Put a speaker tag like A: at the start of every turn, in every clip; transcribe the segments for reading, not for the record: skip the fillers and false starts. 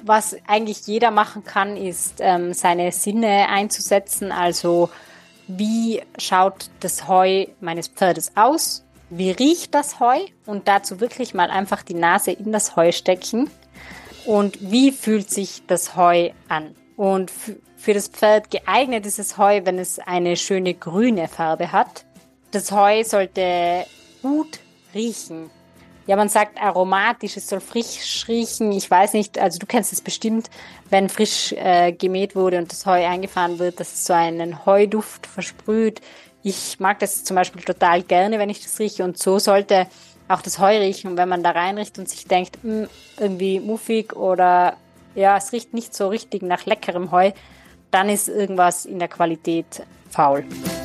A: was eigentlich jeder machen kann, ist, seine Sinne einzusetzen. Also, wie schaut das Heu meines Pferdes aus? Wie riecht das Heu? Und dazu wirklich mal einfach die Nase in das Heu stecken. Und wie fühlt sich das Heu an? Und für das Pferd geeignet ist das Heu, wenn es eine schöne grüne Farbe hat. Das Heu sollte gut riechen. Ja, man sagt aromatisch, es soll frisch riechen. Ich weiß nicht, also du kennst es bestimmt, wenn frisch gemäht wurde und das Heu eingefahren wird, dass es so einen Heuduft versprüht. Ich mag das zum Beispiel total gerne, wenn ich das rieche, und so sollte auch das Heu riechen. Und wenn man da reinriecht und sich denkt, irgendwie muffig oder ja, es riecht nicht so richtig nach leckerem Heu, dann ist irgendwas in der Qualität faul.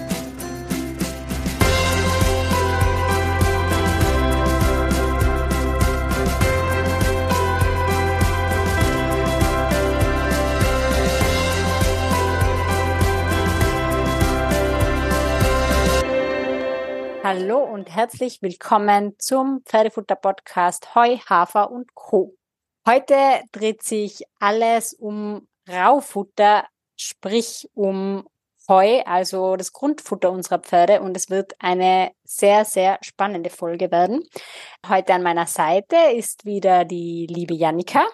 A: Hallo und herzlich willkommen zum Pferdefutter-Podcast Heu, Hafer und Co. Heute dreht sich alles um Raufutter, sprich um Heu, also das Grundfutter unserer Pferde, und es wird eine sehr, sehr spannende Folge werden. Heute an meiner Seite ist wieder die liebe Jannika.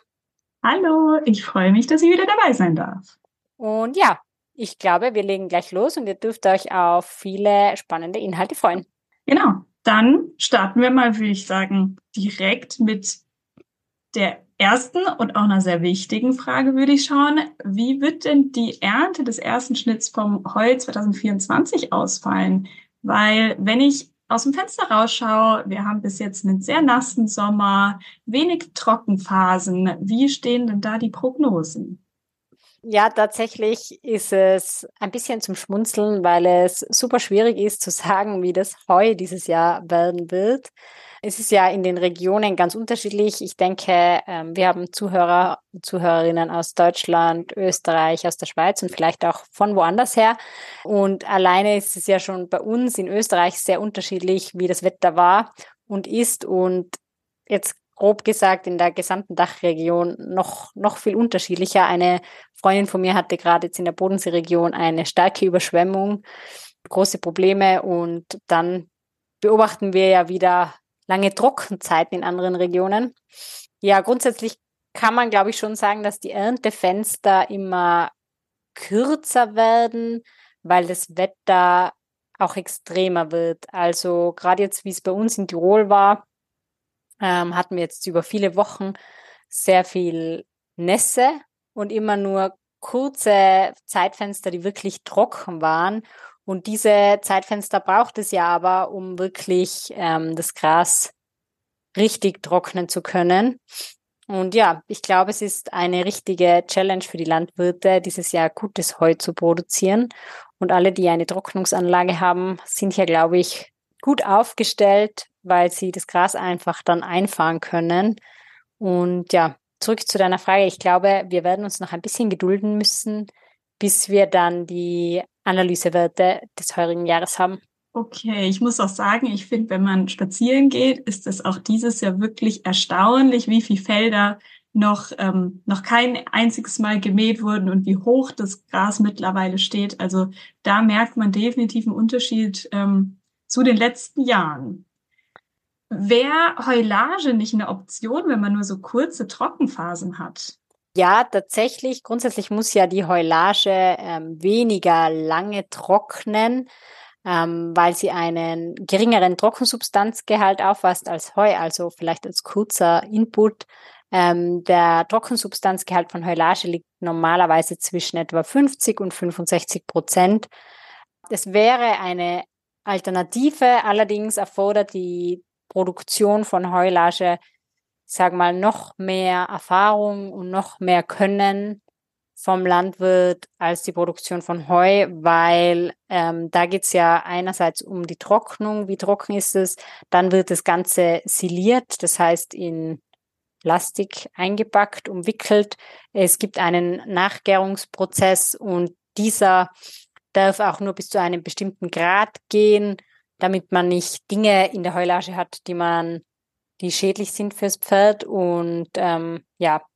B: Hallo, ich freue mich, dass ich wieder dabei sein darf.
A: Und ja, ich glaube, wir legen gleich los und ihr dürft euch auf viele spannende Inhalte freuen.
B: Genau, dann starten wir mal, würde ich sagen, direkt mit der ersten und auch einer sehr wichtigen Frage, würde ich schauen. Wie wird denn die Ernte des ersten Schnitts vom Heu 2024 ausfallen? Weil wenn ich aus dem Fenster rausschaue, wir haben bis jetzt einen sehr nassen Sommer, wenig Trockenphasen. Wie stehen denn da die Prognosen?
A: Ja, tatsächlich ist es ein bisschen zum Schmunzeln, weil es super schwierig ist zu sagen, wie das Heu dieses Jahr werden wird. Es ist ja in den Regionen ganz unterschiedlich. Ich denke, wir haben Zuhörer und Zuhörerinnen aus Deutschland, Österreich, aus der Schweiz und vielleicht auch von woanders her. Und alleine ist es ja schon bei uns in Österreich sehr unterschiedlich, wie das Wetter war und ist. Und jetzt grob gesagt in der gesamten Dachregion noch viel unterschiedlicher. Eine Freundin von mir hatte gerade jetzt in der Bodenseeregion eine starke Überschwemmung, große Probleme, und dann beobachten wir ja wieder lange Trockenzeiten in anderen Regionen. Ja, grundsätzlich kann man, glaube ich, schon sagen, dass die Erntefenster immer kürzer werden, weil das Wetter auch extremer wird. Also gerade jetzt, wie es bei uns in Tirol war, hatten wir jetzt über viele Wochen sehr viel Nässe und immer nur kurze Zeitfenster, die wirklich trocken waren. Und diese Zeitfenster braucht es ja aber, um wirklich das Gras richtig trocknen zu können. Und ja, ich glaube, es ist eine richtige Challenge für die Landwirte, dieses Jahr gutes Heu zu produzieren. Und alle, die eine Trocknungsanlage haben, sind hier, glaube ich, gut aufgestellt, weil sie das Gras einfach dann einfahren können. Und ja, zurück zu deiner Frage. Ich glaube, wir werden uns noch ein bisschen gedulden müssen, bis wir dann die Analysewerte des heurigen Jahres haben.
B: Okay, ich muss auch sagen, ich finde, wenn man spazieren geht, ist es auch dieses Jahr wirklich erstaunlich, wie viele Felder noch kein einziges Mal gemäht wurden und wie hoch das Gras mittlerweile steht. Also da merkt man definitiv einen Unterschied zu den letzten Jahren. Wäre Heulage nicht eine Option, wenn man nur so kurze Trockenphasen hat?
A: Ja, tatsächlich. Grundsätzlich muss ja die Heulage weniger lange trocknen, weil sie einen geringeren Trockensubstanzgehalt aufweist als Heu, also vielleicht als kurzer Input. Der Trockensubstanzgehalt von Heulage liegt normalerweise zwischen etwa 50 und 65%. Es wäre eine Alternative, allerdings erfordert die Produktion von Heulage, ich sage mal, noch mehr Erfahrung und noch mehr Können vom Landwirt als die Produktion von Heu, weil da geht's ja einerseits um die Trocknung, wie trocken ist es, dann wird das Ganze siliert, das heißt in Plastik eingepackt, umwickelt. Es gibt einen Nachgärungsprozess und dieser darf auch nur bis zu einem bestimmten Grad gehen, damit man nicht Dinge in der Heulage hat, die schädlich sind fürs Pferd. Und ja,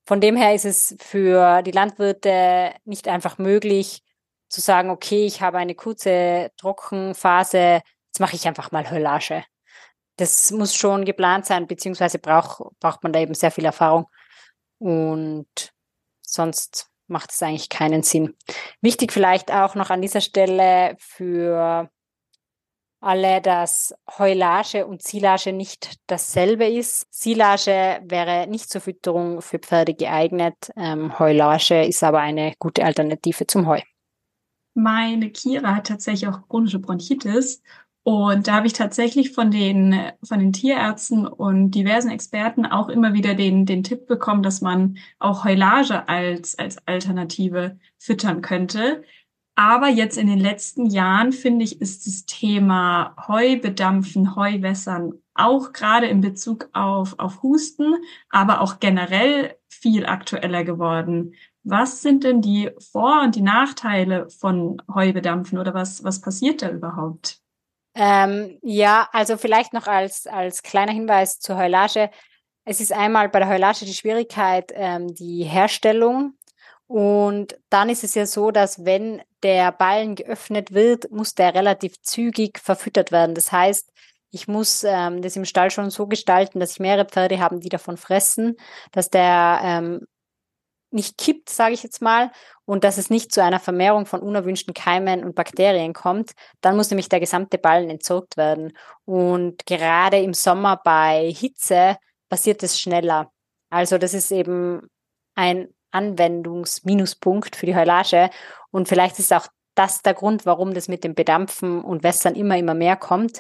A: Von dem her ist es für die Landwirte nicht einfach möglich zu sagen, okay, ich habe eine kurze Trockenphase, jetzt mache ich einfach mal Heulage. Das muss schon geplant sein, beziehungsweise braucht man da eben sehr viel Erfahrung und sonst macht es eigentlich keinen Sinn. Wichtig vielleicht auch noch an dieser Stelle für alle, dass Heulage und Silage nicht dasselbe ist. Silage wäre nicht zur Fütterung für Pferde geeignet. Heulage ist aber eine gute Alternative zum Heu.
B: Meine Kira hat tatsächlich auch chronische Bronchitis. Und da habe ich tatsächlich von den Tierärzten und diversen Experten auch immer wieder den Tipp bekommen, dass man auch Heulage als Alternative füttern könnte. Aber jetzt in den letzten Jahren, finde ich, ist das Thema Heubedampfen, Heuwässern auch gerade in Bezug auf Husten, aber auch generell viel aktueller geworden. Was sind denn die Vor- und die Nachteile von Heubedampfen oder was passiert da überhaupt?
A: Ja, also vielleicht noch als kleiner Hinweis zur Heulage. Es ist einmal bei der Heulage die Schwierigkeit, die Herstellung. Und dann ist es ja so, dass wenn der Ballen geöffnet wird, muss der relativ zügig verfüttert werden. Das heißt, ich muss das im Stall schon so gestalten, dass ich mehrere Pferde habe, die davon fressen, dass der nicht kippt, sage ich jetzt mal, und dass es nicht zu einer Vermehrung von unerwünschten Keimen und Bakterien kommt. Dann muss nämlich der gesamte Ballen entsorgt werden. Und gerade im Sommer bei Hitze passiert es schneller. Also das ist eben ein Anwendungsminuspunkt für die Heulage. Und vielleicht ist auch das der Grund, warum das mit dem Bedampfen und Wässern immer mehr kommt.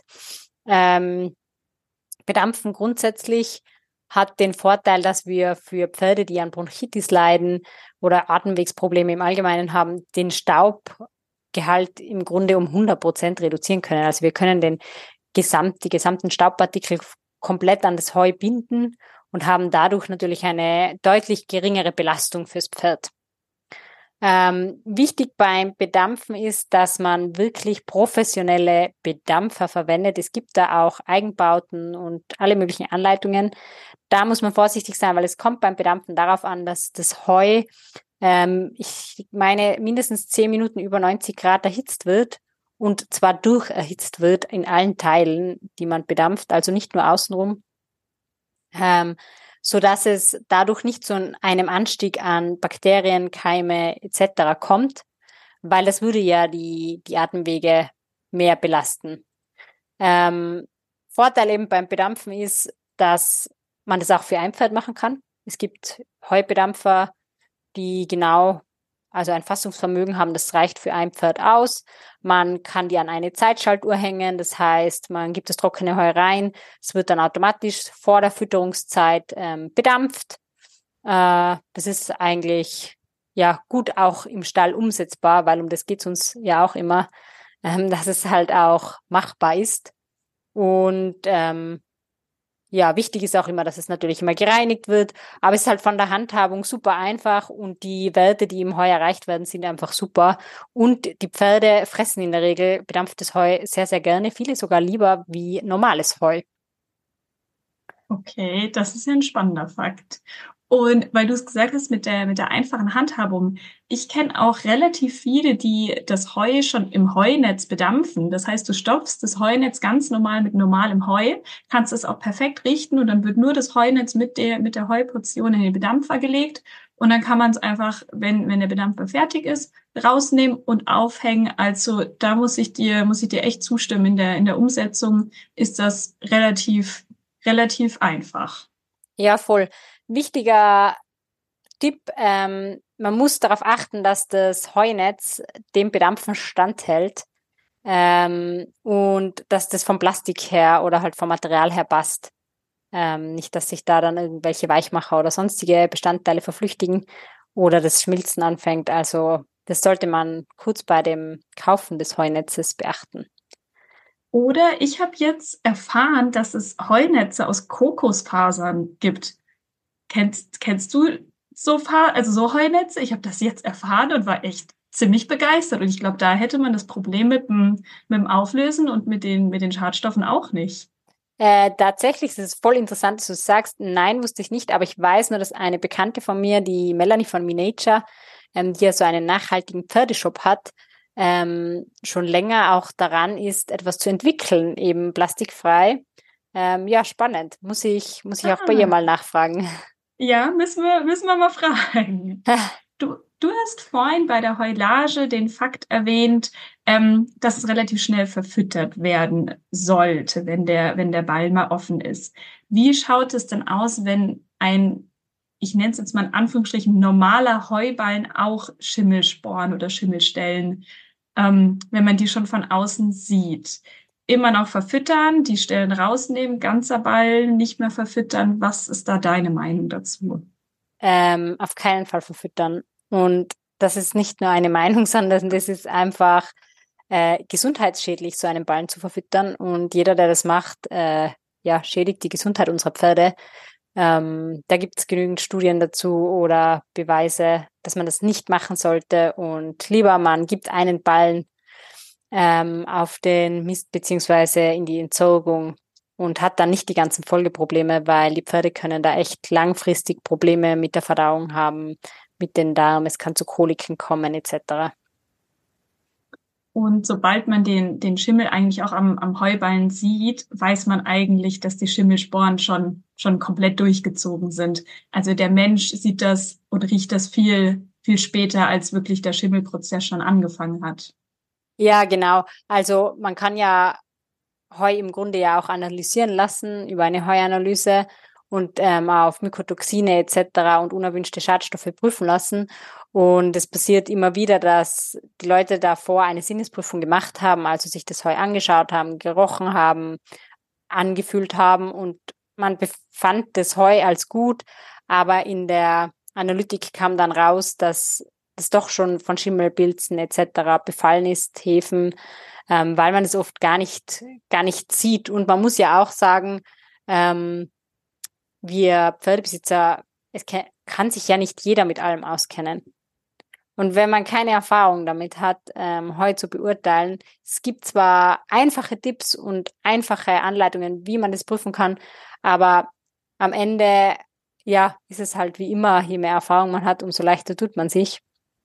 A: Bedampfen grundsätzlich hat den Vorteil, dass wir für Pferde, die an Bronchitis leiden oder Atemwegsprobleme im Allgemeinen haben, den Staubgehalt im Grunde um 100% reduzieren können. Also wir können die gesamten Staubpartikel komplett an das Heu binden und haben dadurch natürlich eine deutlich geringere Belastung fürs Pferd. Wichtig beim Bedampfen ist, dass man wirklich professionelle Bedampfer verwendet. Es gibt da auch Eigenbauten und alle möglichen Anleitungen. Da muss man vorsichtig sein, weil es kommt beim Bedampfen darauf an, dass das Heu, ich meine, mindestens 10 Minuten über 90 Grad erhitzt wird und zwar durcherhitzt wird in allen Teilen, die man bedampft, also nicht nur außenrum. So dass es dadurch nicht zu einem Anstieg an Bakterien, Keime etc. kommt, weil das würde ja die Atemwege mehr belasten. Vorteil eben beim Bedampfen ist, dass man das auch für ein Pferd machen kann. Es gibt Heubedampfer, die also ein Fassungsvermögen haben, das reicht für ein Pferd aus. Man kann die an eine Zeitschaltuhr hängen, das heißt, man gibt das trockene Heu rein, es wird dann automatisch vor der Fütterungszeit bedampft. Das ist eigentlich ja gut auch im Stall umsetzbar, weil um das geht es uns ja auch immer, dass es halt auch machbar ist. Und ja, wichtig ist auch immer, dass es natürlich immer gereinigt wird, aber es ist halt von der Handhabung super einfach und die Werte, die im Heu erreicht werden, sind einfach super. Und die Pferde fressen in der Regel bedampftes Heu sehr, sehr gerne, viele sogar lieber wie normales Heu.
B: Okay, das ist ja ein spannender Fakt. Und weil du es gesagt hast mit der einfachen Handhabung, ich kenne auch relativ viele, die das Heu schon im Heunetz bedampfen. Das heißt, du stopfst das Heunetz ganz normal mit normalem Heu, kannst es auch perfekt richten und dann wird nur das Heunetz mit der Heuportion in den Bedampfer gelegt. Und dann kann man es einfach, wenn der Bedampfer fertig ist, rausnehmen und aufhängen. Also da muss ich dir echt zustimmen. In der Umsetzung ist das relativ einfach.
A: Ja, voll. Wichtiger Tipp, man muss darauf achten, dass das Heunetz dem Bedampfen standhält und dass das vom Plastik her oder halt vom Material her passt. Nicht, dass sich da dann irgendwelche Weichmacher oder sonstige Bestandteile verflüchtigen oder das Schmilzen anfängt. Also das sollte man kurz bei dem Kaufen des Heunetzes beachten.
B: Oder ich habe jetzt erfahren, dass es Heunetze aus Kokosfasern gibt. Kennst du also so Heunetze? Ich habe das jetzt erfahren und war echt ziemlich begeistert. Und ich glaube, da hätte man das Problem mit dem Auflösen und mit den Schadstoffen auch nicht.
A: Tatsächlich ist es voll interessant, dass du sagst, nein, wusste ich nicht, aber ich weiß nur, dass eine Bekannte von mir, die Melanie von MeNature, die ja so einen nachhaltigen Pferdeshop hat, schon länger auch daran ist, etwas zu entwickeln, eben plastikfrei. Ja, spannend. Muss ich auch bei ihr
B: Ah,
A: mal nachfragen.
B: ja, müssen wir mal fragen. Du hast vorhin bei der Heulage den Fakt erwähnt, dass es relativ schnell verfüttert werden sollte, wenn der Ballen mal offen ist. Wie schaut es denn aus, wenn ich nenne es jetzt mal in Anführungsstrichen, normaler Heuballen auch Schimmelsporen oder Schimmelstellen, wenn man die schon von außen sieht? Immer noch verfüttern, die Stellen rausnehmen, ganzer Ballen nicht mehr verfüttern. Was ist da deine Meinung dazu?
A: Auf keinen Fall verfüttern. Und das ist nicht nur eine Meinung, sondern das ist einfach gesundheitsschädlich, so einen Ballen zu verfüttern. Und jeder, der das macht, ja, schädigt die Gesundheit unserer Pferde. Da gibt es genügend Studien dazu oder Beweise, dass man das nicht machen sollte. Und lieber man gibt einen Ballen auf den Mist beziehungsweise in die Entsorgung und hat dann nicht die ganzen Folgeprobleme, weil die Pferde können da echt langfristig Probleme mit der Verdauung haben, mit den Darm, es kann zu Koliken kommen etc.
B: Und sobald man den Schimmel eigentlich auch am Heuballen sieht, weiß man eigentlich, dass die Schimmelsporen schon komplett durchgezogen sind. Also der Mensch sieht das und riecht das viel, viel später, als wirklich der Schimmelprozess schon angefangen hat.
A: Ja, genau. Also man kann ja Heu im Grunde ja auch analysieren lassen über eine Heuanalyse und auf Mykotoxine etc. und unerwünschte Schadstoffe prüfen lassen. Und es passiert immer wieder, dass die Leute davor eine Sinnesprüfung gemacht haben, also sich das Heu angeschaut haben, gerochen haben, angefühlt haben und man befand das Heu als gut, aber in der Analytik kam dann raus, dass das doch schon von Schimmelpilzen etc. befallen ist, Hefen, weil man es oft gar nicht sieht. Und man muss ja auch sagen, ähm, wir Pferdebesitzer, kann sich ja nicht jeder mit allem auskennen. Und wenn man keine Erfahrung damit hat, Heu zu beurteilen, es gibt zwar einfache Tipps und einfache Anleitungen, wie man das prüfen kann, aber am Ende, ja, ist es halt wie immer, je mehr Erfahrung man hat, umso leichter tut man sich.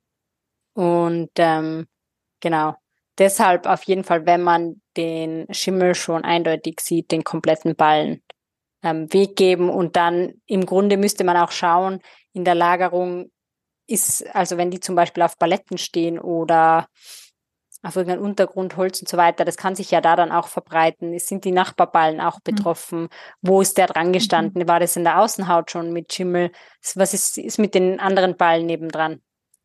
A: Und genau, deshalb auf jeden Fall, wenn man den Schimmel schon eindeutig sieht, den kompletten Ballen Weg geben und dann im Grunde müsste man auch schauen, in der Lagerung also wenn die zum Beispiel auf Paletten stehen oder auf irgendeinem Untergrund, Holz und so weiter, das kann sich ja da dann auch verbreiten. Es sind die Nachbarballen auch
B: Mhm.
A: betroffen? Wo ist der dran
B: Mhm.
A: gestanden? War das in der Außenhaut schon mit Schimmel? Was ist mit den anderen Ballen nebendran?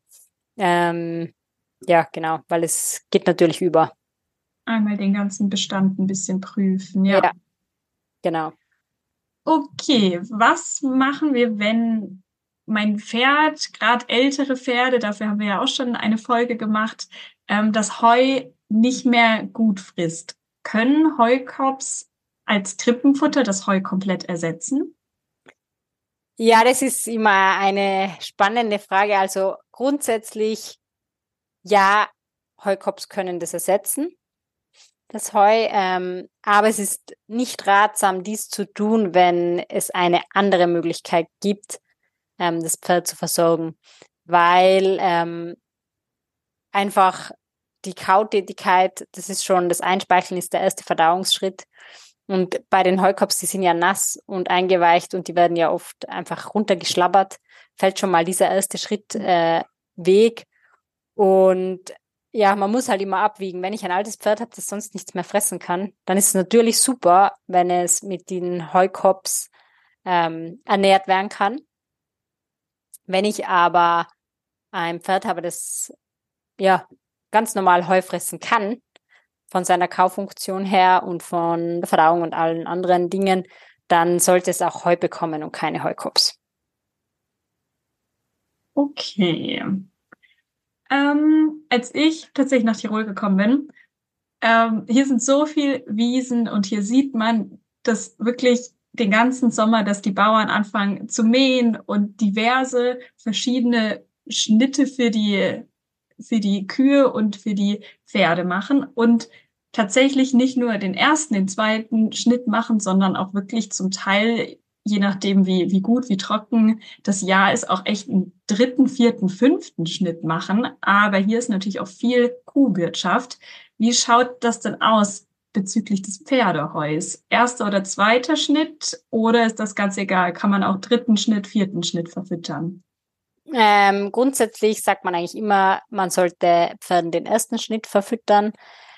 A: Ähm, ja, genau, weil es geht natürlich über.
B: Einmal den ganzen Bestand ein bisschen prüfen,
A: Ja,
B: ja.
A: genau.
B: Okay, was machen wir, wenn mein Pferd, gerade ältere Pferde, dafür haben wir ja auch schon eine Folge gemacht, das Heu nicht mehr gut frisst? Können Heukops als Krippenfutter das Heu komplett ersetzen?
A: Ja, das ist immer eine spannende Frage. Also grundsätzlich, ja, Heukops können das ersetzen, das Heu, aber es ist nicht ratsam, dies zu tun, wenn es eine andere Möglichkeit gibt, das Pferd zu versorgen, weil einfach die Kautätigkeit, das Einspeicheln ist der erste Verdauungsschritt. Und bei den Heukops, die sind ja nass und eingeweicht und die werden ja oft einfach runtergeschlabbert, fällt schon mal dieser erste Schritt weg. Und ja, man muss halt immer abwiegen. Wenn ich ein altes Pferd habe, das sonst nichts mehr fressen kann, dann ist es natürlich super, wenn es mit den Heukops ernährt werden kann. Wenn ich aber ein Pferd habe, das ja ganz normal Heu fressen kann, von seiner Kaufunktion her und von der Verdauung und allen anderen Dingen, dann sollte es auch Heu bekommen und keine Heukops.
B: Okay. Als ich tatsächlich nach Tirol gekommen bin, hier sind so viel Wiesen und hier sieht man, dass wirklich den ganzen Sommer, dass die Bauern anfangen zu mähen und diverse verschiedene Schnitte für die Kühe und für die Pferde machen. Und tatsächlich nicht nur den ersten, den zweiten Schnitt machen, sondern auch wirklich zum Teil, je nachdem wie gut, wie trocken das Jahr ist, auch echt einen dritten, vierten, fünften Schnitt machen. Aber hier ist natürlich auch viel Kuhwirtschaft. Wie schaut das denn aus bezüglich des Pferdeheus? Erster oder zweiter Schnitt oder ist das ganz egal? Kann man auch dritten Schnitt, vierten Schnitt verfüttern?
A: Grundsätzlich sagt man eigentlich immer, man sollte Pferden den ersten Schnitt verfüttern.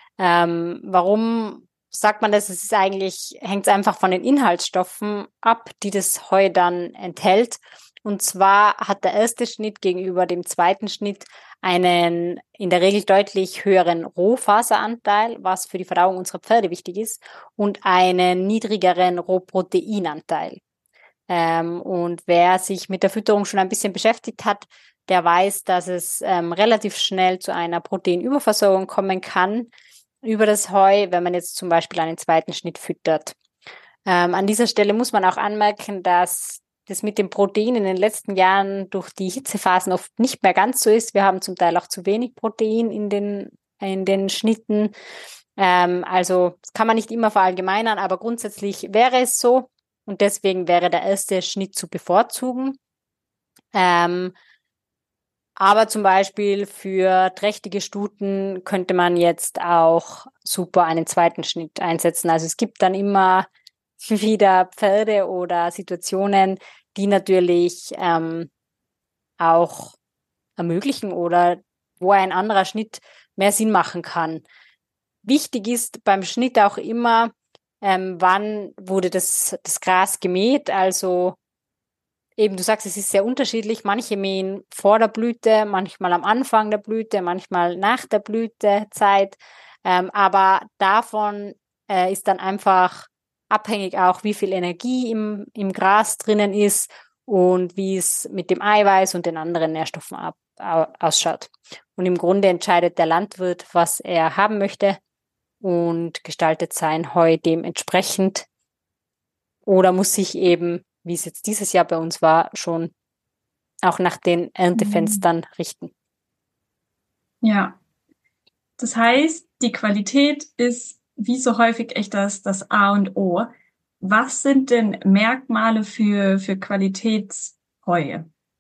A: Warum sagt man das? Es ist eigentlich, hängt es einfach von den Inhaltsstoffen ab, die das Heu dann enthält. Und zwar hat der erste Schnitt gegenüber dem zweiten Schnitt einen in der Regel deutlich höheren Rohfaseranteil, was für die Verdauung unserer Pferde wichtig ist, und einen niedrigeren Rohproteinanteil. Und wer sich mit der Fütterung schon ein bisschen beschäftigt hat, der weiß, dass es relativ schnell zu einer Proteinüberversorgung kommen kann über das Heu, wenn man jetzt zum Beispiel einen zweiten Schnitt füttert. An dieser Stelle muss man auch anmerken, dass das mit dem Protein in den letzten Jahren durch die Hitzephasen oft nicht mehr ganz so ist. Wir haben zum Teil auch zu wenig Protein in den Schnitten. Also das kann man nicht immer verallgemeinern, aber grundsätzlich wäre es so. Und deswegen wäre der erste Schnitt zu bevorzugen. Aber zum Beispiel für trächtige Stuten könnte man jetzt auch super einen zweiten Schnitt einsetzen. Also es gibt dann immer wieder Pferde oder Situationen, die natürlich auch ermöglichen oder wo ein anderer Schnitt mehr Sinn machen kann. Wichtig ist beim Schnitt auch immer, wann wurde das Gras gemäht. Also eben, du sagst, es ist sehr unterschiedlich. Manche mähen vor der Blüte, manchmal am Anfang der Blüte, manchmal nach der Blütezeit. Aber davon ist dann einfach abhängig auch, wie viel Energie im Gras drinnen ist und wie es mit dem Eiweiß und den anderen Nährstoffen ausschaut. Und im Grunde entscheidet der Landwirt, was er haben möchte und gestaltet sein Heu dementsprechend oder muss sich eben, wie es jetzt dieses Jahr bei uns war, schon auch nach den Erntefenstern richten.
B: Ja, das heißt, die Qualität ist wie so häufig echt das A und O. Was sind denn Merkmale für Qualitätsheu?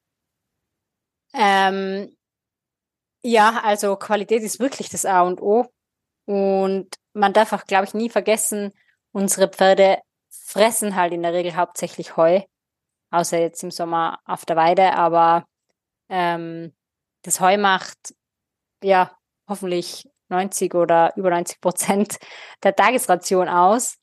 A: Ja, also Qualität ist wirklich das A und O. Und man darf auch, glaube ich, nie vergessen, unsere Pferde fressen halt in der Regel hauptsächlich Heu, außer jetzt im Sommer auf der Weide. Aber das Heu macht ja hoffentlich 90 oder über 90% der Tagesration aus.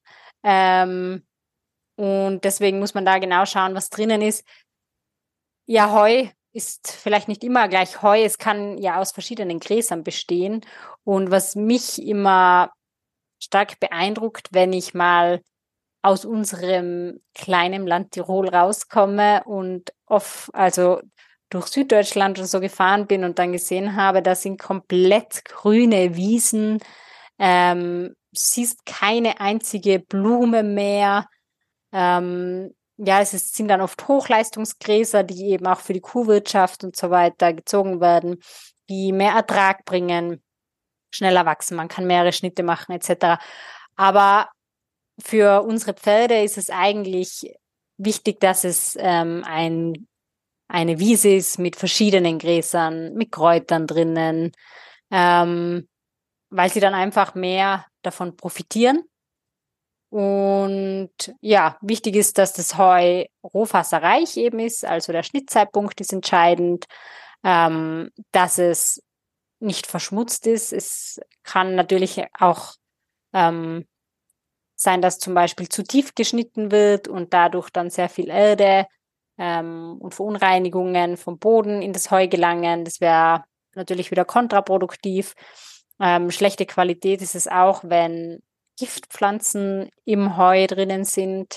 A: Und deswegen muss man da genau schauen, was drinnen ist. Ja, Heu ist vielleicht nicht immer gleich Heu. Es kann ja aus verschiedenen Gräsern bestehen. Und was mich immer stark beeindruckt, wenn ich mal aus unserem kleinen Land Tirol rauskomme und also durch Süddeutschland und so gefahren bin und dann gesehen habe, da sind komplett grüne Wiesen, siehst keine einzige Blume mehr. Ja, sind dann oft Hochleistungsgräser, die eben auch für die Kuhwirtschaft und so weiter gezogen werden, die mehr Ertrag bringen, schneller wachsen, man kann mehrere Schnitte machen etc. Aber für unsere Pferde ist es eigentlich wichtig, dass es eine Wiese ist mit verschiedenen Gräsern, mit Kräutern drinnen, weil sie dann einfach mehr davon profitieren. Und ja, wichtig ist, dass das Heu rohfaserreich eben ist, also der Schnittzeitpunkt ist entscheidend, dass es nicht verschmutzt ist. Es kann natürlich auch sein, dass zum Beispiel zu tief geschnitten wird und dadurch dann sehr viel Erde und Verunreinigungen vom Boden in das Heu gelangen. Das wäre natürlich wieder kontraproduktiv. Schlechte Qualität ist es auch, wenn Giftpflanzen im Heu drinnen sind.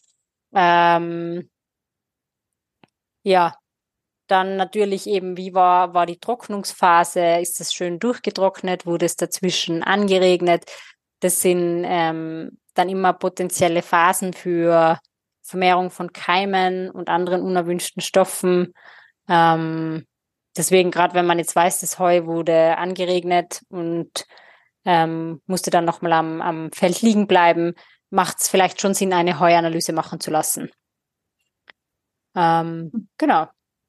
A: Ja, dann natürlich eben, wie war die Trocknungsphase? Ist es schön durchgetrocknet? Wurde es dazwischen angeregnet? Das sind dann immer potenzielle Phasen für Vermehrung von Keimen und anderen unerwünschten Stoffen. Deswegen, gerade wenn man jetzt weiß, das Heu wurde angeregnet und musste dann nochmal am Feld liegen bleiben, macht es vielleicht schon Sinn, eine Heuanalyse machen zu lassen. Genau.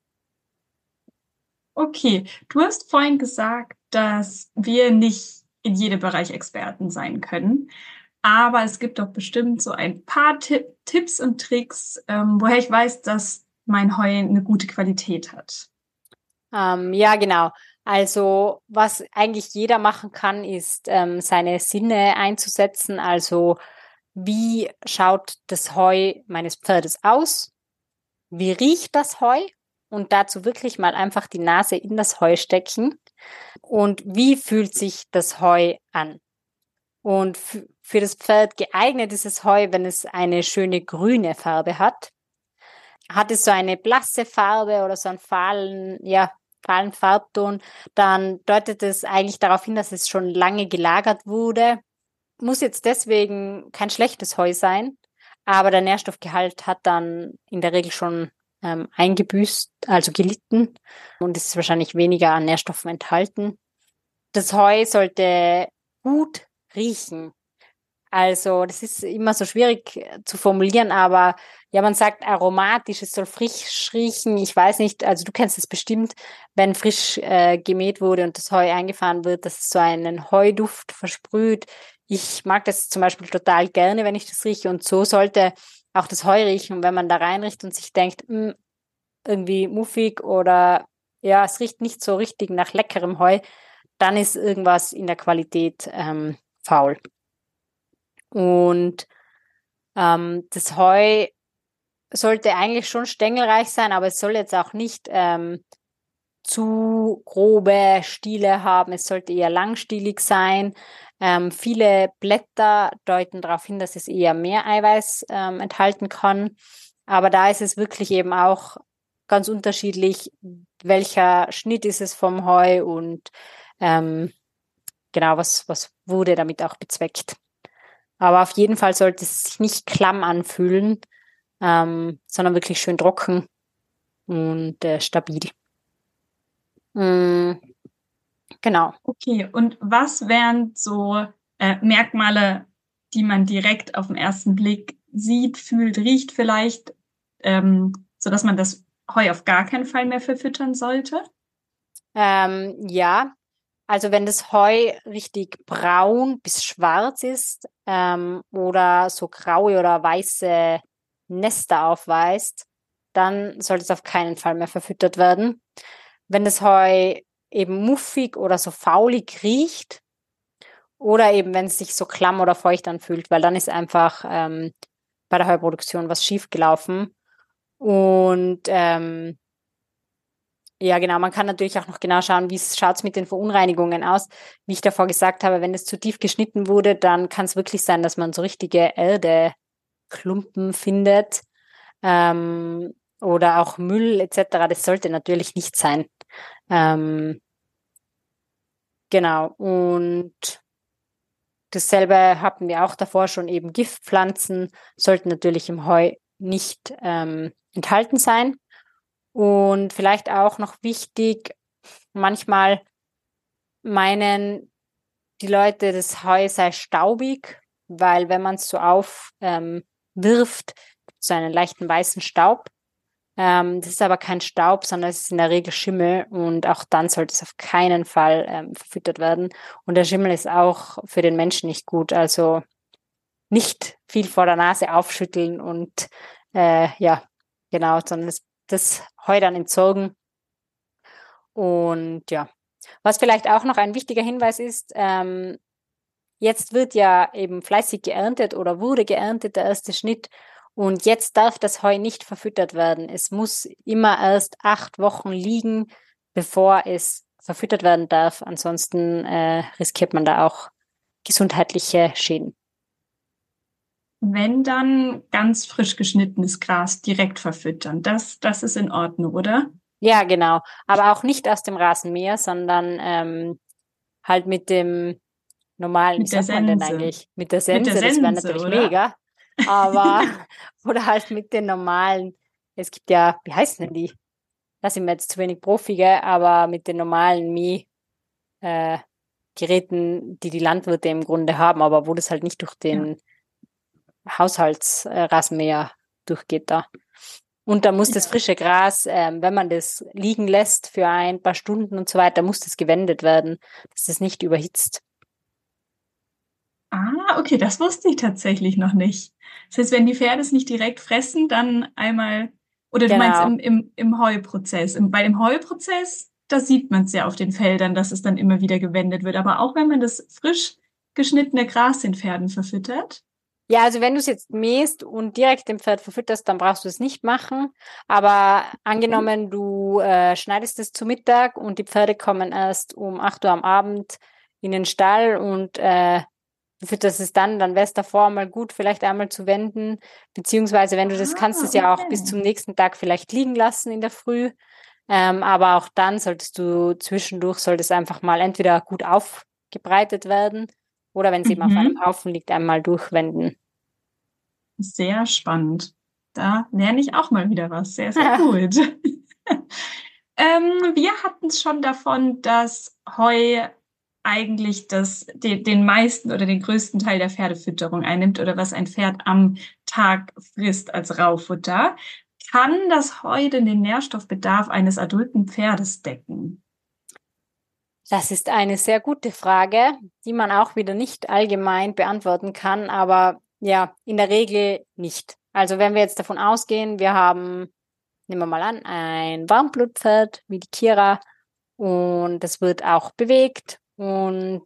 B: Okay, du hast vorhin gesagt, dass wir nicht in jedem Bereich Experten sein können, aber es gibt doch bestimmt so ein paar Tipps und Tricks, woher ich weiß, dass mein Heu eine gute Qualität hat.
A: Ja, genau. Also was eigentlich jeder machen kann, ist seine Sinne einzusetzen. Also wie schaut das Heu meines Pferdes aus? Wie riecht das Heu? Und dazu wirklich mal einfach die Nase in das Heu stecken. Und wie fühlt sich das Heu an? Und für das Pferd geeignet ist das Heu, wenn es eine schöne grüne Farbe hat. Hat es so eine blasse Farbe oder so einen fahlen Farbton, dann deutet es eigentlich darauf hin, dass es schon lange gelagert wurde. Muss jetzt deswegen kein schlechtes Heu sein, aber der Nährstoffgehalt hat dann in der Regel schon eingebüßt, also gelitten und ist wahrscheinlich weniger an Nährstoffen enthalten. Das Heu sollte gut riechen. Also, das ist immer so schwierig zu formulieren, aber ja, man sagt aromatisch, es soll frisch riechen. Ich weiß nicht, also du kennst es bestimmt, wenn frisch gemäht wurde und das Heu eingefahren wird, dass es so einen Heuduft versprüht. Ich mag das zum Beispiel total gerne, wenn ich das rieche, und so sollte auch das Heu riechen. Und wenn man da reinriecht und sich denkt, irgendwie muffig oder ja, es riecht nicht so richtig nach leckerem Heu, dann ist irgendwas in der Qualität faul. Und das Heu sollte eigentlich schon stängelreich sein, aber es soll jetzt auch nicht zu grobe Stiele haben. Es sollte eher langstielig sein. Viele Blätter deuten darauf hin, dass es eher mehr Eiweiß enthalten kann. Aber da ist es wirklich eben auch ganz unterschiedlich, welcher Schnitt ist es vom Heu und genau, was wurde damit auch bezweckt. Aber auf jeden Fall sollte es sich nicht klamm anfühlen, sondern wirklich schön trocken und stabil. Mm, genau.
B: Okay, und was wären so Merkmale, die man direkt auf den ersten Blick sieht, fühlt, riecht vielleicht, sodass man das Heu auf gar keinen Fall mehr verfüttern sollte?
A: Ja, also wenn das Heu richtig braun bis schwarz ist oder so graue oder weiße Nester aufweist, dann sollte es auf keinen Fall mehr verfüttert werden. Wenn das Heu eben muffig oder so faulig riecht oder eben wenn es sich so klamm oder feucht anfühlt, weil dann ist einfach bei der Heuproduktion was schiefgelaufen. Und ja, genau. Man kann natürlich auch noch genau schauen, wie schaut's mit den Verunreinigungen aus. Wie ich davor gesagt habe, wenn es zu tief geschnitten wurde, dann kann es wirklich sein, dass man so richtige Erdeklumpen findet oder auch Müll etc. Das sollte natürlich nicht sein. Ähm, genau. Und dasselbe hatten wir auch davor schon, eben Giftpflanzen sollten natürlich im Heu nicht enthalten sein. Und vielleicht auch noch wichtig, manchmal meinen die Leute, das Heu sei staubig, weil wenn man es so wirft, so einen leichten weißen Staub. Das ist aber kein Staub, sondern es ist in der Regel Schimmel, und auch dann sollte es auf keinen Fall verfüttert werden. Und der Schimmel ist auch für den Menschen nicht gut, also nicht viel vor der Nase aufschütteln und ja, genau, sondern das Heu dann entsorgen. Und ja, was vielleicht auch noch ein wichtiger Hinweis ist, jetzt wird ja eben fleißig geerntet oder wurde geerntet, der erste Schnitt. Und jetzt darf das Heu nicht verfüttert werden. Es muss immer erst 8 Wochen liegen, bevor es verfüttert werden darf. Ansonsten riskiert man da auch gesundheitliche Schäden.
B: Wenn dann ganz frisch geschnittenes Gras direkt verfüttern, das ist in Ordnung, oder?
A: Ja, genau. Aber auch nicht aus dem Rasenmäher, sondern halt mit dem normalen, wie
B: Mit der
A: sagt man denn
B: Sense.
A: eigentlich? Mit der
B: Mit der
A: Sense, das wäre
B: Sense,
A: natürlich
B: oder?
A: mega. Aber, oder halt mit den normalen, es gibt ja, wie heißen denn die? Da sind wir jetzt zu wenig Profige, aber mit den normalen äh, Geräten, die die Landwirte im Grunde haben, aber wo das halt nicht durch den Haushaltsrasenmäher durchgeht da. Und da muss das frische Gras, wenn man das liegen lässt für ein paar Stunden und so weiter, muss das gewendet werden, dass das nicht überhitzt.
B: Ah, okay, das wusste ich tatsächlich noch nicht. Das heißt, wenn die Pferde es nicht direkt fressen, dann einmal, oder du meinst
A: Genau.
B: im Heuprozess. Bei dem Heuprozess, da sieht man es ja auf den Feldern, dass es dann immer wieder gewendet wird. Aber auch wenn man das frisch geschnittene Gras den Pferden verfüttert.
A: Ja, also wenn du es jetzt mähst und direkt dem Pferd verfütterst, dann brauchst du es nicht machen. Aber angenommen, du schneidest es zu Mittag und die Pferde kommen erst um 8 Uhr am Abend in den Stall und du fütterst es dann wäre es davor mal gut, vielleicht einmal zu wenden. Beziehungsweise, wenn du das kannst, es ja auch bis zum nächsten Tag vielleicht liegen lassen in der Früh. Aber auch dann solltest du sollte es einfach mal entweder gut aufgebreitet werden oder wenn es eben auf einem Haufen liegt, einmal durchwenden.
B: Sehr spannend. Da lerne ich auch mal wieder was. Sehr, sehr gut. Wir hatten es schon davon, dass Heu eigentlich den meisten oder den größten Teil der Pferdefütterung einnimmt oder was ein Pferd am Tag frisst als Raufutter. Kann das Heu denn den Nährstoffbedarf eines adulten Pferdes decken?
A: Das ist eine sehr gute Frage, die man auch wieder nicht allgemein beantworten kann, aber ja, in der Regel nicht. Also wenn wir jetzt davon ausgehen, wir haben, nehmen wir mal an, ein Warmblutpferd wie die Kira und das wird auch bewegt und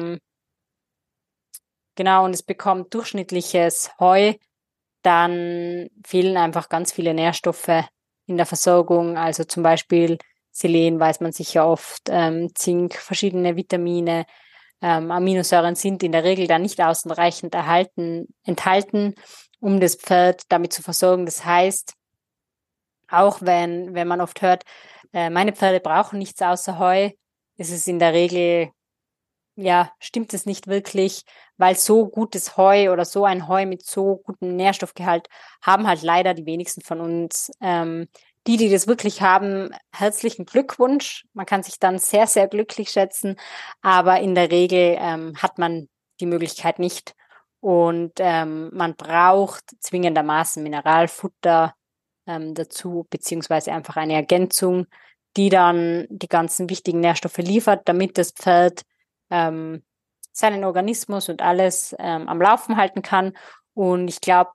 A: genau, und es bekommt durchschnittliches Heu, dann fehlen einfach ganz viele Nährstoffe in der Versorgung. Also zum Beispiel Selen weiß man sicher oft, Zink, verschiedene Vitamine, Aminosäuren sind in der Regel dann nicht ausreichend enthalten, um das Pferd damit zu versorgen. Das heißt, auch wenn man oft hört, meine Pferde brauchen nichts außer Heu, ist es in der Regel ja, stimmt es nicht wirklich, weil so gutes Heu oder so ein Heu mit so gutem Nährstoffgehalt haben halt leider die wenigsten von uns. Die das wirklich haben, herzlichen Glückwunsch. Man kann sich dann sehr, sehr glücklich schätzen, aber in der Regel hat man die Möglichkeit nicht. Und man braucht zwingendermaßen Mineralfutter dazu, beziehungsweise einfach eine Ergänzung, die dann die ganzen wichtigen Nährstoffe liefert, damit das Pferd seinen Organismus und alles am Laufen halten kann. Und ich glaube,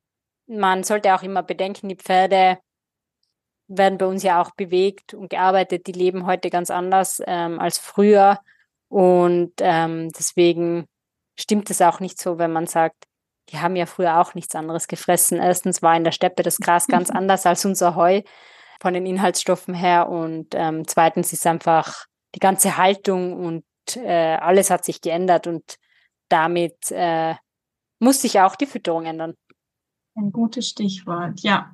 A: man sollte auch immer bedenken, die Pferde werden bei uns ja auch bewegt und gearbeitet. Die leben heute ganz anders als früher. Und deswegen stimmt es auch nicht so, wenn man sagt, die haben ja früher auch nichts anderes gefressen. Erstens war in der Steppe das Gras ganz anders als unser Heu von den Inhaltsstoffen her. Und zweitens ist einfach die ganze Haltung und alles hat sich geändert und damit muss sich auch die Fütterung ändern.
B: Ein gutes Stichwort, ja.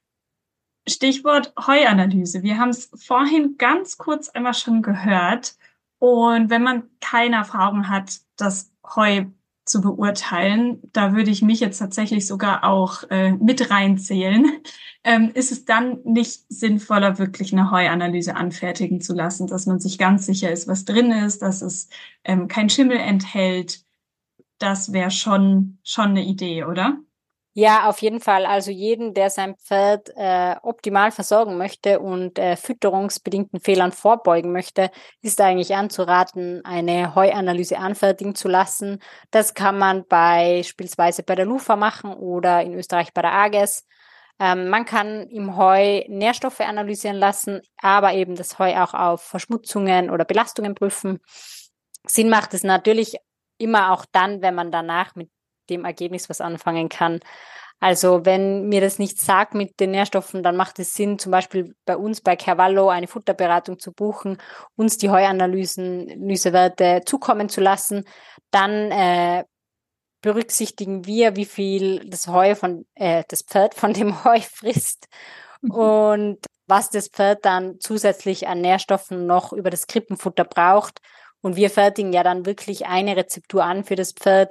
B: Stichwort Heuanalyse. Wir haben es vorhin ganz kurz einmal schon gehört. Und wenn man keine Erfahrung hat, das Heu zu beurteilen, da würde ich mich jetzt tatsächlich sogar auch mit reinzählen, ist es dann nicht sinnvoller, wirklich eine Heuanalyse anfertigen zu lassen, dass man sich ganz sicher ist, was drin ist, dass es kein Schimmel enthält. Das wäre schon eine Idee, oder?
A: Ja, auf jeden Fall. Also jeden, der sein Pferd optimal versorgen möchte und fütterungsbedingten Fehlern vorbeugen möchte, ist eigentlich anzuraten, eine Heuanalyse anfertigen zu lassen. Das kann man beispielsweise bei der LUFA machen oder in Österreich bei der AGES. Man kann im Heu Nährstoffe analysieren lassen, aber eben das Heu auch auf Verschmutzungen oder Belastungen prüfen. Sinn macht es natürlich immer auch dann, wenn man danach mit dem Ergebnis was anfangen kann. Also wenn mir das nichts sagt mit den Nährstoffen, dann macht es Sinn, zum Beispiel bei uns bei Cavallo eine Futterberatung zu buchen, uns die Heuanalysewerte zukommen zu lassen. Dann berücksichtigen wir, wie viel das das Pferd von dem Heu frisst und was das Pferd dann zusätzlich an Nährstoffen noch über das Krippenfutter braucht. Und wir fertigen ja dann wirklich eine Rezeptur an für das Pferd,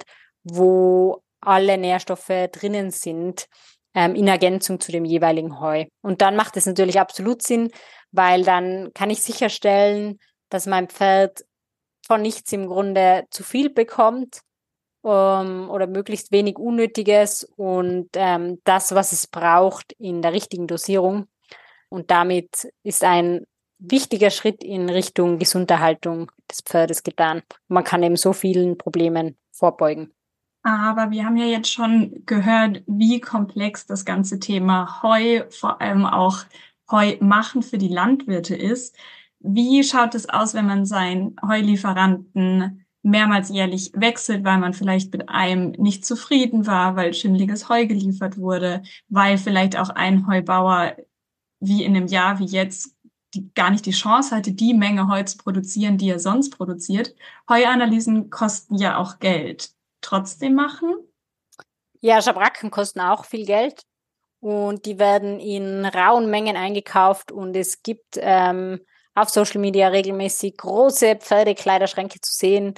A: wo alle Nährstoffe drinnen sind, in Ergänzung zu dem jeweiligen Heu. Und dann macht es natürlich absolut Sinn, weil dann kann ich sicherstellen, dass mein Pferd von nichts im Grunde zu viel bekommt, oder möglichst wenig Unnötiges und das, was es braucht, in der richtigen Dosierung. Und damit ist ein wichtiger Schritt in Richtung Gesunderhaltung des Pferdes getan. Man kann eben so vielen Problemen vorbeugen.
B: Aber wir haben ja jetzt schon gehört, wie komplex das ganze Thema Heu, vor allem auch Heu machen für die Landwirte ist. Wie schaut es aus, wenn man seinen Heulieferanten mehrmals jährlich wechselt, weil man vielleicht mit einem nicht zufrieden war, weil schimmliges Heu geliefert wurde, weil vielleicht auch ein Heubauer wie in einem Jahr wie jetzt gar nicht die Chance hatte, die Menge Heu zu produzieren, die er sonst produziert. Heuanalysen kosten ja auch Geld. Trotzdem machen?
A: Ja, Schabracken kosten auch viel Geld und die werden in rauen Mengen eingekauft und es gibt auf Social Media regelmäßig große Pferdekleiderschränke zu sehen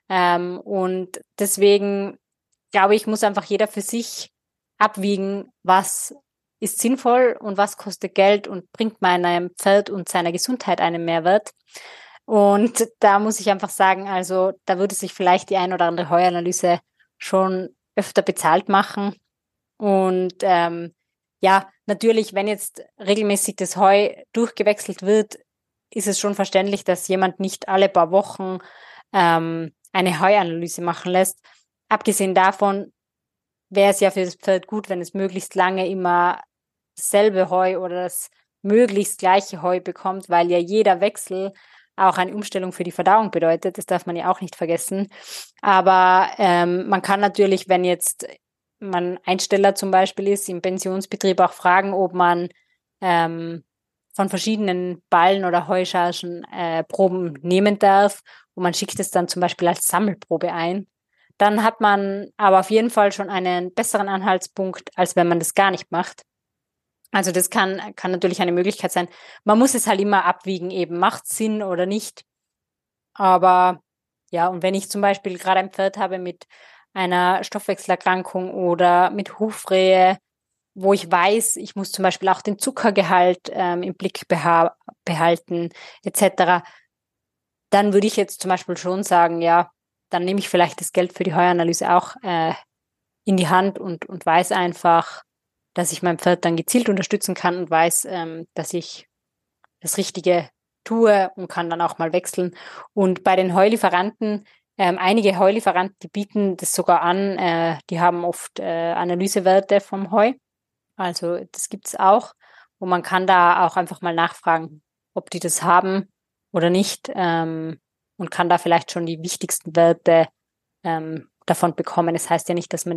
A: und deswegen glaube ich, muss einfach jeder für sich abwiegen, was ist sinnvoll und was kostet Geld und bringt meinem Pferd und seiner Gesundheit einen Mehrwert. Und da muss ich einfach sagen, also da würde sich vielleicht die ein oder andere Heuanalyse schon öfter bezahlt machen. Und ja, natürlich, wenn jetzt regelmäßig das Heu durchgewechselt wird, ist es schon verständlich, dass jemand nicht alle paar Wochen eine Heuanalyse machen lässt. Abgesehen davon wäre es ja für das Pferd gut, wenn es möglichst lange immer dasselbe Heu oder das möglichst gleiche Heu bekommt, weil ja jeder Wechsel auch eine Umstellung für die Verdauung bedeutet. Das darf man ja auch nicht vergessen. Aber man kann natürlich, wenn jetzt man Einsteller zum Beispiel ist, im Pensionsbetrieb auch fragen, ob man von verschiedenen Ballen oder Heuchargen Proben nehmen darf. Und man schickt es dann zum Beispiel als Sammelprobe ein. Dann hat man aber auf jeden Fall schon einen besseren Anhaltspunkt, als wenn man das gar nicht macht. Also das kann natürlich eine Möglichkeit sein. Man muss es halt immer abwiegen, eben macht Sinn oder nicht. Aber ja, und wenn ich zum Beispiel gerade ein Pferd habe mit einer Stoffwechselerkrankung oder mit Hufrehe, wo ich weiß, ich muss zum Beispiel auch den Zuckergehalt im Blick behalten, etc., dann würde ich jetzt zum Beispiel schon sagen, ja, dann nehme ich vielleicht das Geld für die Heuanalyse auch in die Hand und weiß einfach, dass ich mein Pferd dann gezielt unterstützen kann und weiß, dass ich das Richtige tue und kann dann auch mal wechseln. Und bei den Heulieferanten, einige Heulieferanten, die bieten das sogar an, die haben oft Analysewerte vom Heu. Also das gibt's auch. Und man kann da auch einfach mal nachfragen, ob die das haben oder nicht, und kann da vielleicht schon die wichtigsten Werte davon bekommen. Das heißt ja nicht, dass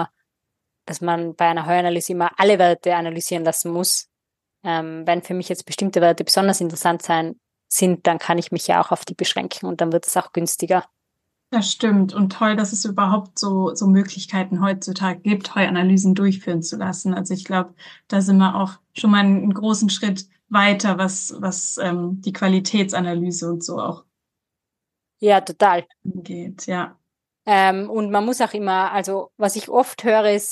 A: man bei einer Heuanalyse immer alle Werte analysieren lassen muss. Wenn für mich jetzt bestimmte Werte besonders interessant sind, dann kann ich mich ja auch auf die beschränken und dann wird es auch günstiger.
B: Das stimmt. Und toll, dass es überhaupt so Möglichkeiten heutzutage gibt, Heuanalysen durchführen zu lassen. Also ich glaube, da sind wir auch schon mal einen großen Schritt weiter, was die Qualitätsanalyse und so auch
A: Ja, total.
B: angeht. Ja.
A: Und man muss auch immer, also was ich oft höre, ist,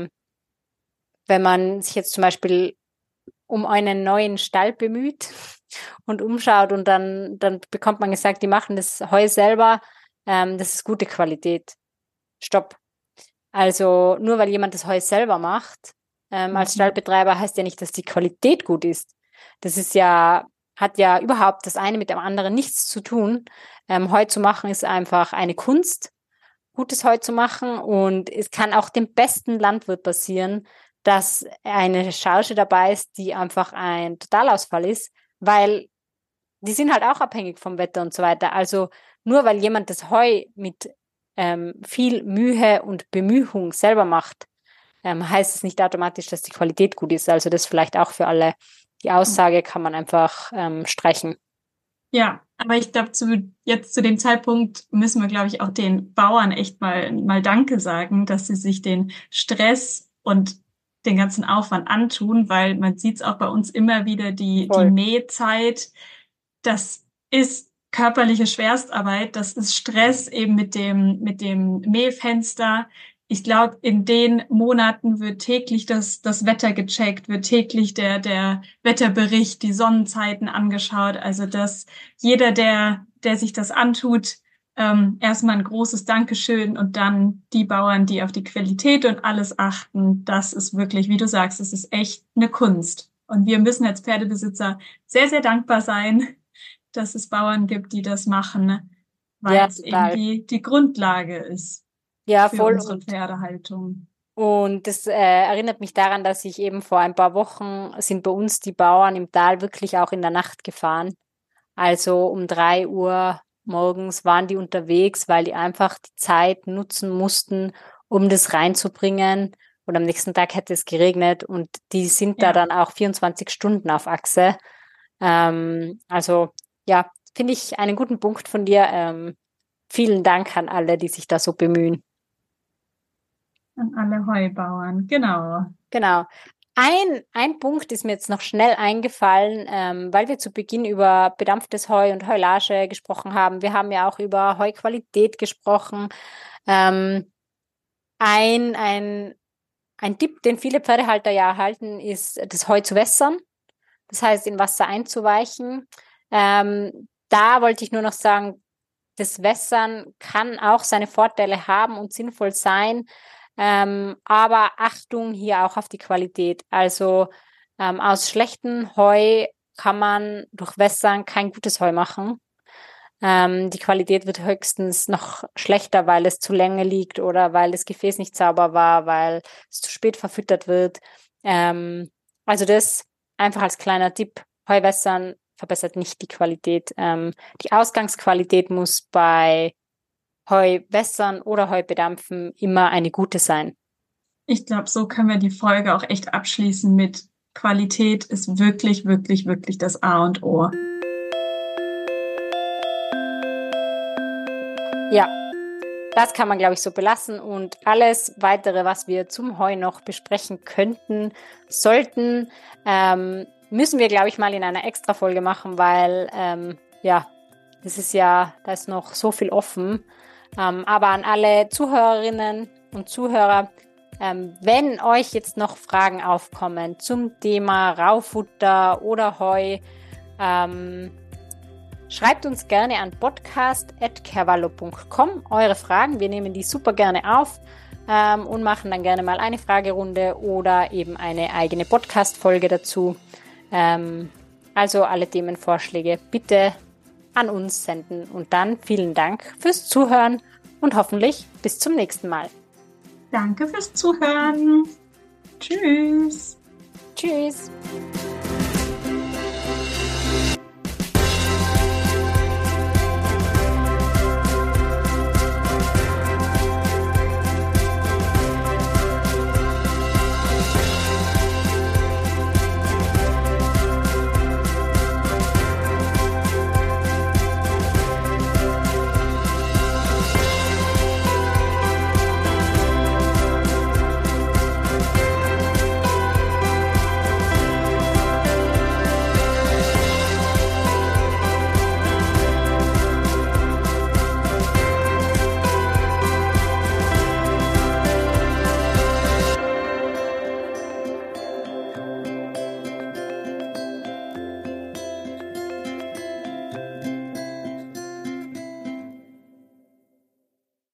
A: wenn man sich jetzt zum Beispiel um einen neuen Stall bemüht und umschaut und dann bekommt man gesagt, die machen das Heu selber, das ist gute Qualität. Stopp. Also nur weil jemand das Heu selber macht, als Stallbetreiber, heißt ja nicht, dass die Qualität gut ist. Das ist ja, hat ja überhaupt das eine mit dem anderen nichts zu tun. Heu zu machen ist einfach eine Kunst, gutes Heu zu machen und es kann auch dem besten Landwirt passieren, dass eine Charge dabei ist, die einfach ein Totalausfall ist, weil die sind halt auch abhängig vom Wetter und so weiter. Also nur weil jemand das Heu mit viel Mühe und Bemühung selber macht, heißt es nicht automatisch, dass die Qualität gut ist. Also das vielleicht auch für alle. Die Aussage kann man einfach streichen.
B: Ja, aber ich glaube, jetzt zu dem Zeitpunkt müssen wir, glaube ich, auch den Bauern echt mal Danke sagen, dass sie sich den Stress und den ganzen Aufwand antun, weil man sieht es auch bei uns immer wieder, die
A: Voll.
B: Mähzeit, das ist körperliche Schwerstarbeit, das ist Stress eben mit dem Mähfenster. Ich glaube, in den Monaten wird täglich das Wetter gecheckt, wird täglich der Wetterbericht, die Sonnenzeiten angeschaut. Also dass jeder, der sich das antut, erstmal ein großes Dankeschön und dann die Bauern, die auf die Qualität und alles achten. Das ist wirklich, wie du sagst, es ist echt eine Kunst. Und wir müssen als Pferdebesitzer sehr, sehr dankbar sein, dass es Bauern gibt, die das machen, weil
A: Ja,
B: es eben
A: total.
B: die Grundlage ist
A: Ja,
B: für
A: voll.
B: unsere Pferdehaltung.
A: Und das erinnert mich daran, dass ich eben vor ein paar Wochen sind bei uns die Bauern im Tal wirklich auch in der Nacht gefahren. Also um 3 Uhr morgens waren die unterwegs, weil die einfach die Zeit nutzen mussten, um das reinzubringen. Und am nächsten Tag hätte es geregnet und die sind da
B: Ja,
A: dann auch 24 Stunden auf Achse. Also ja, finde ich einen guten Punkt von dir. Vielen Dank an alle, die sich da so bemühen.
B: an alle Heubauern, genau.
A: Genau. Ein Punkt ist mir jetzt noch schnell eingefallen, weil wir zu Beginn über bedampftes Heu und Heulage gesprochen haben. Wir haben ja auch über Heuqualität gesprochen. Ähm, ein, ein, ein Tipp, den viele Pferdehalter ja erhalten, ist, das Heu zu wässern. Das heißt, in Wasser einzuweichen. Da wollte ich nur noch sagen, das Wässern kann auch seine Vorteile haben und sinnvoll sein, aber Achtung hier auch auf die Qualität. Also aus schlechtem Heu kann man durch Wässern kein gutes Heu machen. Die Qualität wird höchstens noch schlechter, weil es zu lange liegt oder weil das Gefäß nicht sauber war, weil es zu spät verfüttert wird. Ähm, also das einfach als kleiner Tipp. Heu wässern verbessert nicht die Qualität. Die Ausgangsqualität muss bei Heu wässern oder Heu bedampfen immer eine gute sein.
B: Ich glaube, so können wir die Folge auch echt abschließen mit Qualität ist wirklich, wirklich, wirklich das A und O.
A: Ja, das kann man, glaube ich, so belassen. Und alles weitere, was wir zum Heu noch besprechen könnten, sollten, müssen wir, glaube ich, mal in einer Extra-Folge machen, weil, ja, das ist ja, da ist noch so viel offen. Aber an alle Zuhörerinnen und Zuhörer, wenn euch jetzt noch Fragen aufkommen zum Thema Raufutter oder Heu, schreibt uns gerne an podcast@cavallo.com eure Fragen. Wir nehmen die super gerne auf und machen dann gerne mal eine Fragerunde oder eben eine eigene Podcast-Folge dazu. Also alle Themenvorschläge bitte an uns senden. Und dann vielen Dank fürs Zuhören und hoffentlich bis zum nächsten Mal.
B: Danke fürs Zuhören. Tschüss.
A: Tschüss.